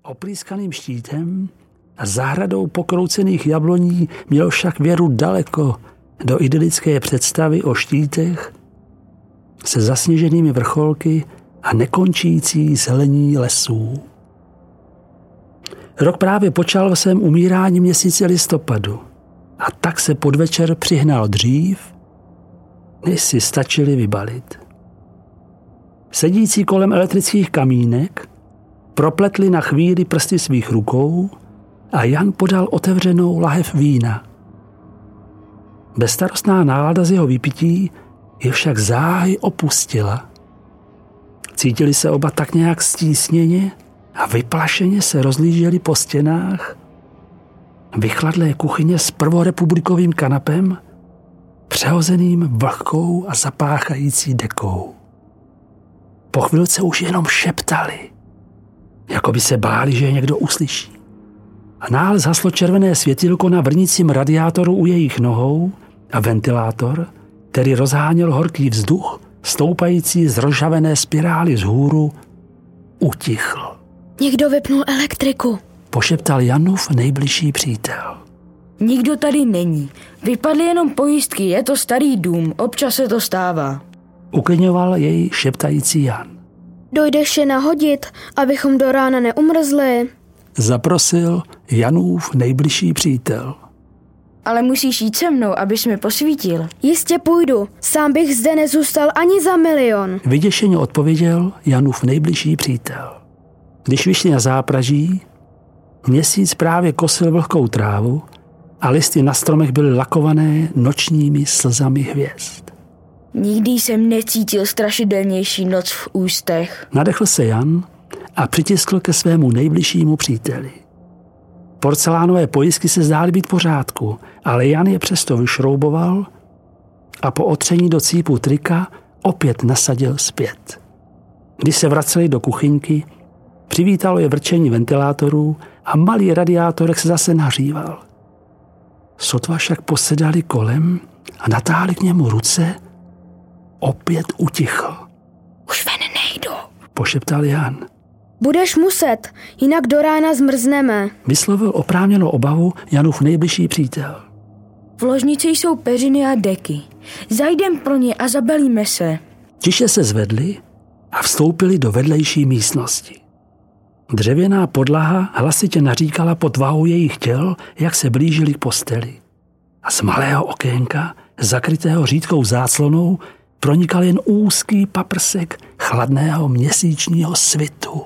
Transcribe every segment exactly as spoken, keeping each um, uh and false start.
Oprýskaným štítem a zahradou pokroucených jabloní měl však věru daleko do idylické představy o štítech se zasněženými vrcholky a nekončící zelení lesů. Rok právě počal ve svém umírání měsíce listopadu a tak se podvečer přihnal dřív, než si stačili vybalit. Sedící kolem elektrických kamínek propletli na chvíli prsty svých rukou a Jan podal otevřenou lahev vína. Bezstarostná nálada z jeho vypití je však záhy opustila. Cítili se oba tak nějak stísněně a vyplašeně se rozlíželi po stěnách vychladlé kuchyně s prvorepublikovým kanapem, přehozeným vlhkou a zapáchající dekou. Po chvilce už jenom šeptali, jako by se báli, že je někdo uslyší. A náhle zhaslo červené světilko na vrnícím radiátoru u jejich nohou a ventilátor, který rozháněl horký vzduch, stoupající z rozžavené spirály vzhůru, utichl. Někdo vypnul elektriku, pošeptal Janův nejbližší přítel. Nikdo tady není. Vypadly jenom pojistky, je to starý dům, občas se to stává. Uklidňoval jej šeptající Jan. Dojdeš je nahodit, abychom do rána neumrzli? Zaprosil Janův nejbližší přítel. Ale musíš jít se mnou, abys mi posvítil. Jistě půjdu, sám bych zde nezůstal ani za milion. Vyděšeně odpověděl Janův nejbližší přítel. Když vyšli na zápraží, měsíc právě kosil vlhkou trávu a listy na stromech byly lakované nočními slzami hvězd. Nikdy jsem necítil strašidelnější noc v ústech. Nadechl se Jan a přitiskl ke svému nejbližšímu příteli. Porcelánové pojistky se zdály být v pořádku, ale Jan je přesto vyšrouboval a po otření do cípu trika opět nasadil zpět. Když se vraceli do kuchyňky, přivítalo je vrčení ventilátorů a malý radiátorek se zase nahříval. Sotva však posedali kolem a natáhli k němu ruce, opět utichl. Už ven nejdu, pošeptal Jan. Budeš muset, jinak do rána zmrzneme. Vyslovil oprávněnou obavu Janův nejbližší přítel. V ložnici jsou peřiny a deky. Zajdem pro ně a zabalíme se. Tiše se zvedli a vstoupili do vedlejší místnosti. Dřevěná podlaha hlasitě naříkala pod vahou jejich těl, jak se blížili k posteli. A z malého okénka, zakrytého řídkou záclonou, pronikal jen úzký paprsek chladného měsíčního svitu.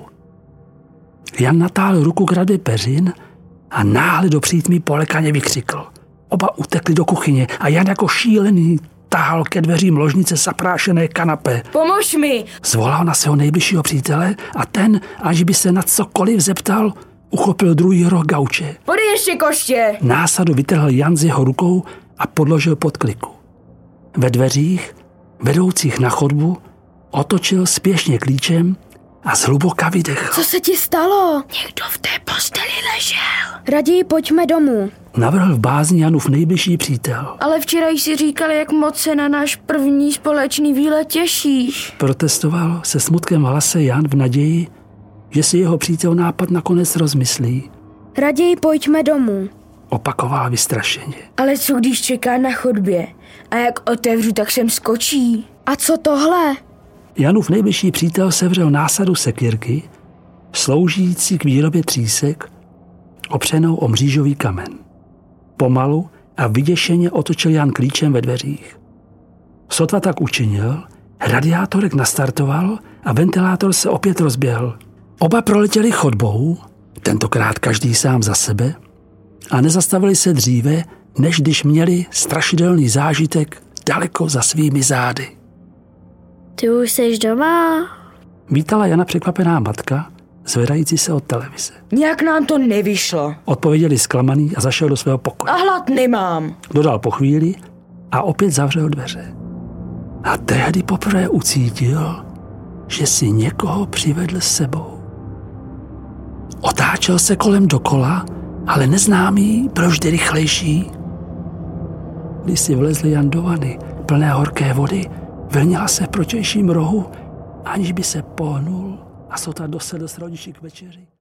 Jan natáhl ruku k radě peřin a náhle do přítmí polekaně vykřikl. Oba utekli do kuchyně a Jan jako šílený tahal ke dveřím ložnice zaprášené kanapé. Pomož mi! Zvolal na svého nejbližšího přítele a ten, až by se na cokoliv zeptal, uchopil druhý roh gauče. Podej ještě koště! Násadu vytrhl Jan z jeho rukou a podložil pod kliku. Ve dveřích, vedoucích na chodbu, otočil spěšně klíčem a zhluboka vydechl. Co se ti stalo? Někdo v té posteli ležel. Raději pojďme domů. Navrhl v bázni Janův nejbližší přítel. Ale včera jsi říkal, jak moc se na náš první společný výlet těšíš. Protestoval se smutkem v hlase Jan v naději, že si jeho přítel nápad nakonec rozmyslí. Raději pojďme domů. Opakoval vystrašeně. Ale co když čeká na chodbě? A jak otevřu, tak sem skočí. A co tohle? Janův nejbližší přítel sevřel násadu sekírky, sloužící k výrobě třísek, opřenou o mřížový kamen. Pomalu a vyděšeně otočil Jan klíčem ve dveřích. Sotva tak učinil, radiátorek nastartoval a ventilátor se opět rozběhl. Oba proletěli chodbou, tentokrát každý sám za sebe, a nezastavili se dříve, než když měli strašidelný zážitek daleko za svými zády. Ty už jsi doma? Vítala Jana překvapená matka, zvedající se od televize. Nějak nám to nevyšlo. Odpověděli zklamaný a zašel do svého pokoje. A hlad nemám. Dodal po chvíli a opět zavřel dveře. A tehdy poprvé ucítil, že si někoho přivedl s sebou. Otáčel se kolem dokola, ale neznámý, provždy rychlejší. Když si vlezl Jan do vany, plné horké vody, vrnila se v protějším rohu, aniž by se pohnul a sotva dosedl s rodiči k večeři.